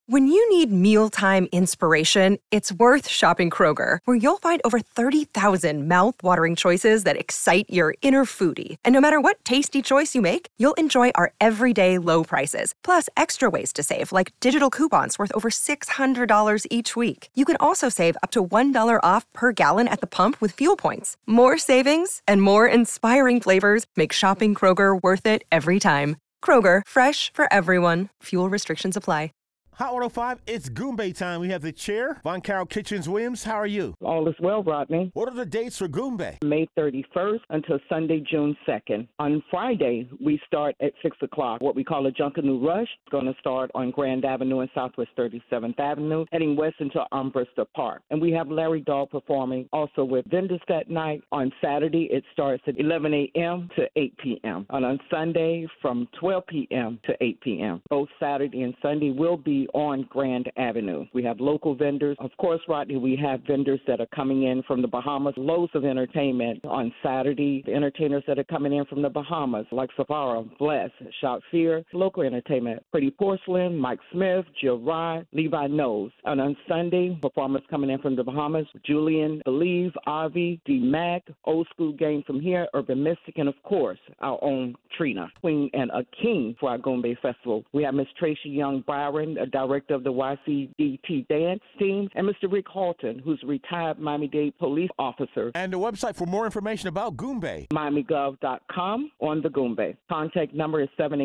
When you need mealtime inspiration, it's worth shopping Kroger, where you'll find over 30,000 mouth-watering choices that excite your inner foodie. And no matter what tasty choice you make, you'll enjoy our everyday low prices, plus extra ways to save, like digital coupons worth over $600 each week. You can also save up to $1 off per gallon at the pump with fuel points. More savings and more inspiring flavors make shopping Kroger worth it every time. Kroger, fresh for everyone. Fuel restrictions apply. Hot 105, it's Goombay time. We have the chair, Von Carroll Kitchens-Williams. How are you? All is well, Rodney. What are the dates for Goombay? May 31st until Sunday, June 2nd. On Friday, we start at 6 o'clock, what we call a Junkanoo Rush. It's going to start on Grand Avenue and Southwest 37th Avenue, heading west into Armbruster Park. And we have Larry Dahl performing also with vendors that night. On Saturday, it starts at 11 a.m. to 8 p.m. And on Sunday, from 12 p.m. to 8 p.m. Both Saturday and Sunday will be on Grand Avenue. We have local vendors. Of course, Rodney, we have vendors that are coming in from the Bahamas. Loads of entertainment on Saturday. The entertainers that are coming in from the Bahamas, like Savara, Bless, Shout Fear. Local entertainment, Pretty Porcelain, Mike Smith, Jill Rye, Levi Knows. And on Sunday, performers coming in from the Bahamas, Julian, Believe, Avi, D-Mac, Old School Game from here, Urban Mystic, and of course, our own Trina, queen and a king for our Goombay Festival. We have Miss Tracy Young Byron, a director of the YCDT dance team, and Mr. Rick Halton, who's a retired Miami-Dade police officer. And the website for more information about Goombay. MiamiGov.com on the Goombay. Contact number is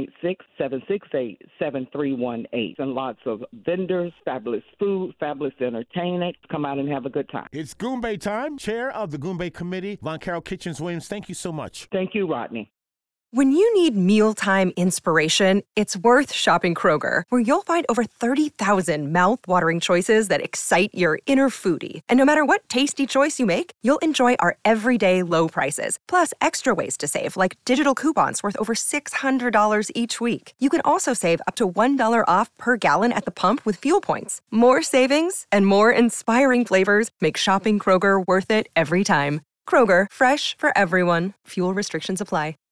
786-768-7318. And lots of vendors, fabulous food, fabulous entertainment. Come out and have a good time. It's Goombay time. Chair of the Goombay Committee, Von Carroll Kitchens-Williams, thank you so much. Thank you, Rodney. When you need mealtime inspiration, it's worth shopping Kroger, where you'll find over 30,000 mouth-watering choices that excite your inner foodie. And no matter what tasty choice you make, you'll enjoy our everyday low prices, plus extra ways to save, like digital coupons worth over $600 each week. You can also save up to $1 off per gallon at the pump with fuel points. More savings and more inspiring flavors make shopping Kroger worth it every time. Kroger, fresh for everyone. Fuel restrictions apply.